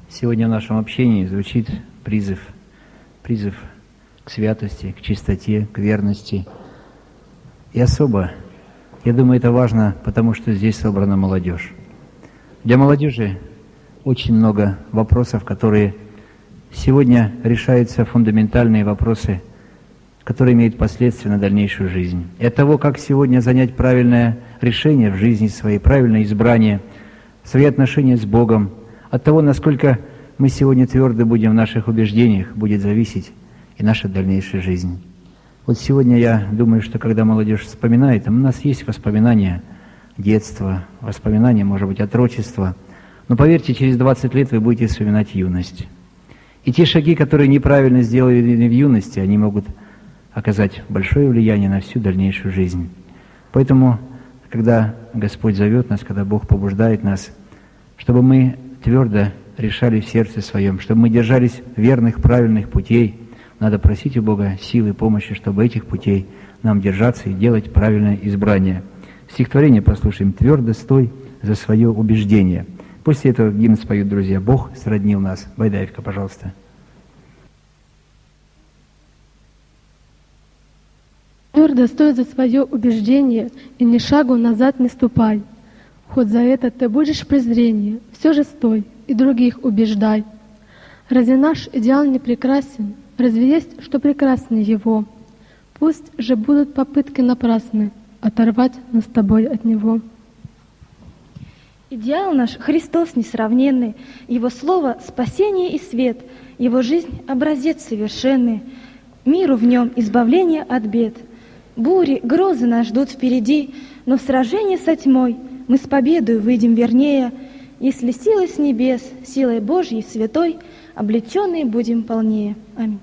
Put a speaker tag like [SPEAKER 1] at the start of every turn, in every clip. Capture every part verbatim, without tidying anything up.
[SPEAKER 1] Сегодня в нашем общении звучит призыв, призыв к святости, к чистоте, к верности. И особо, я думаю, это важно, потому что здесь собрана молодежь. Для молодежи очень много вопросов, которые сегодня решаются, фундаментальные вопросы, которые имеют последствия на дальнейшую жизнь. И от того, как сегодня занять правильное решение в жизни своей, правильное избрание, свои отношения с Богом, от того, насколько мы сегодня тверды будем в наших убеждениях, будет зависеть и наша дальнейшая жизнь. Вот сегодня я думаю, что когда молодежь вспоминает, у нас есть воспоминания детства, воспоминания, может быть, отрочества, но поверьте, через двадцать лет вы будете вспоминать юность. И те шаги, которые неправильно сделали в юности, они могут оказать большое влияние на всю дальнейшую жизнь. Поэтому, когда Господь зовет нас, когда Бог побуждает нас, чтобы мы твердо решали в сердце своем, чтобы мы держались верных, правильных путей, надо просить у Бога силы, помощи, чтобы этих путей нам держаться и делать правильное избрание. Стихотворение послушаем: «Твердо стой за свое убеждение». После этого гимн споют друзья: «Бог сроднил нас». Байдаевка, пожалуйста.
[SPEAKER 2] Твердо стой за свое убеждение и ни шагу назад не ступай. Хоть за это ты будешь презрение, все же стой и других убеждай. Разве наш идеал не прекрасен? Разве есть, что прекраснее его? Пусть же будут попытки напрасны оторвать нас с тобой от него.
[SPEAKER 3] Идеал наш Христос несравненный, Его Слово — спасение и свет, Его жизнь — образец совершенный, миру в нем избавление от бед. Бури, грозы нас ждут впереди, но в сражении со тьмой мы с победой выйдем вернее, если силой с небес, силой Божьей святой, облеченные будем полнее. Аминь.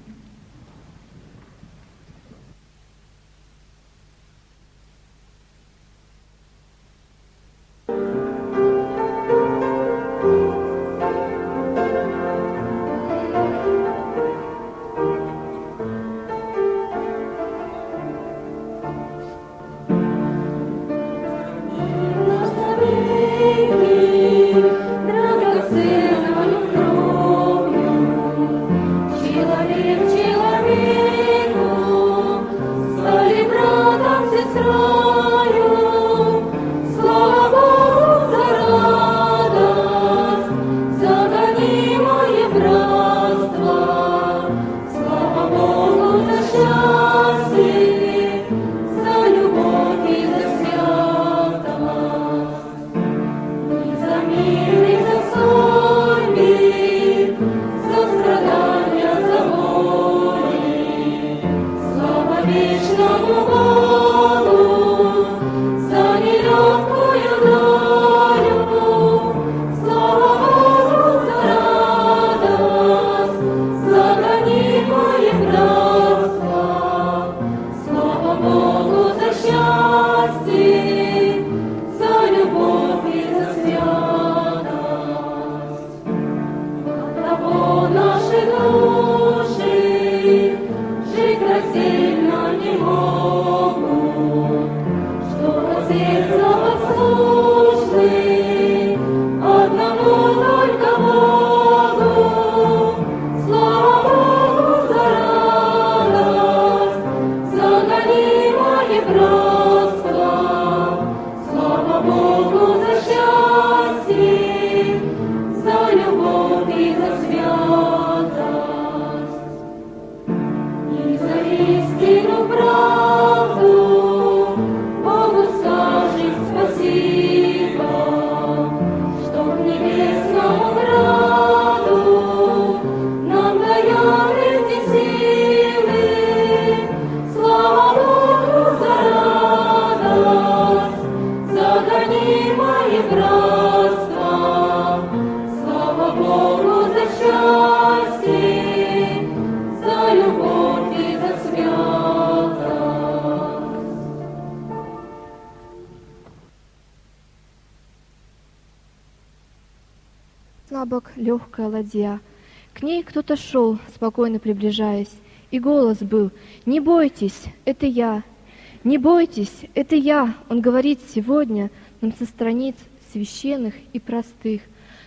[SPEAKER 4] Бок легкая ладья. К ней кто-то шел, спокойно приближаясь, и голос был: «Не бойтесь, это я! Не бойтесь, это я!» Он говорит сегодня нам со страниц священных и простых.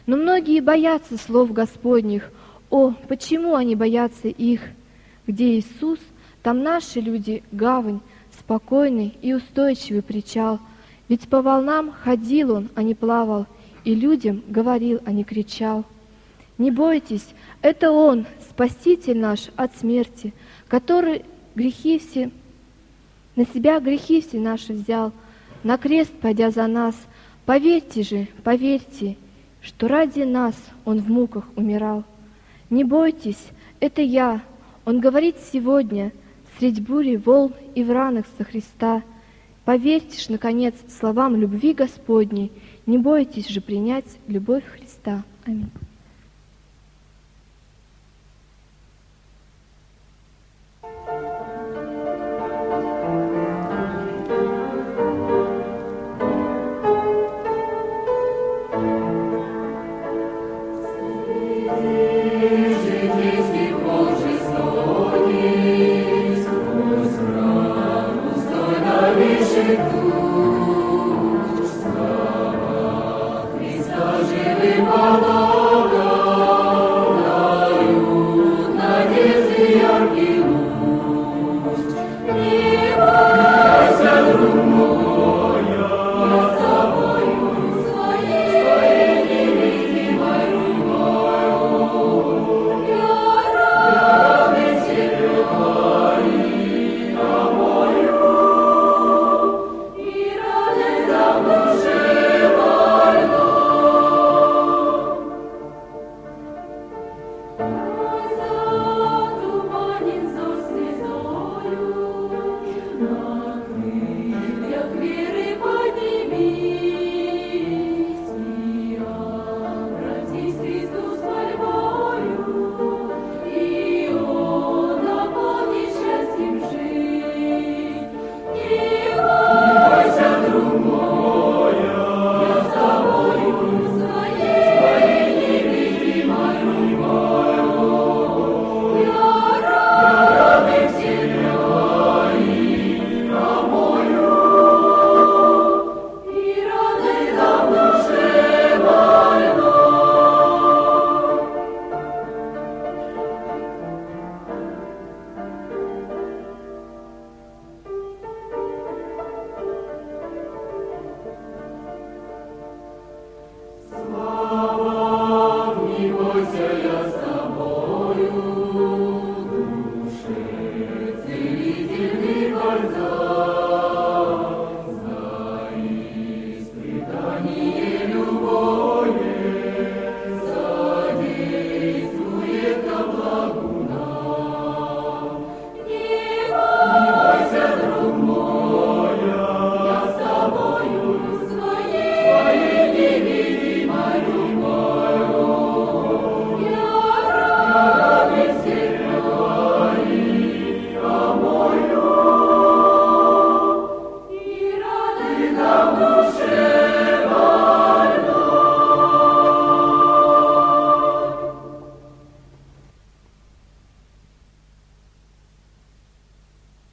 [SPEAKER 4] Но многие боятся слов Господних. О, почему они боятся их? Где Иисус, там наши люди гавань, спокойный и устойчивый причал. Ведь по волнам ходил Он, а не плавал, и людям говорил, а не кричал. Не бойтесь, это Он, Спаситель наш от смерти, который грехи все, на себя грехи все наши взял, на крест пойдя за нас. Поверьте же, поверьте, что ради нас Он в муках умирал. Не бойтесь, это я, Он говорит сегодня, средь бури, волн и в ранах со Христа. Поверьте ж, наконец, словам любви Господней, не бойтесь же принять любовь Христа. Аминь.
[SPEAKER 5] Слава, не бойся,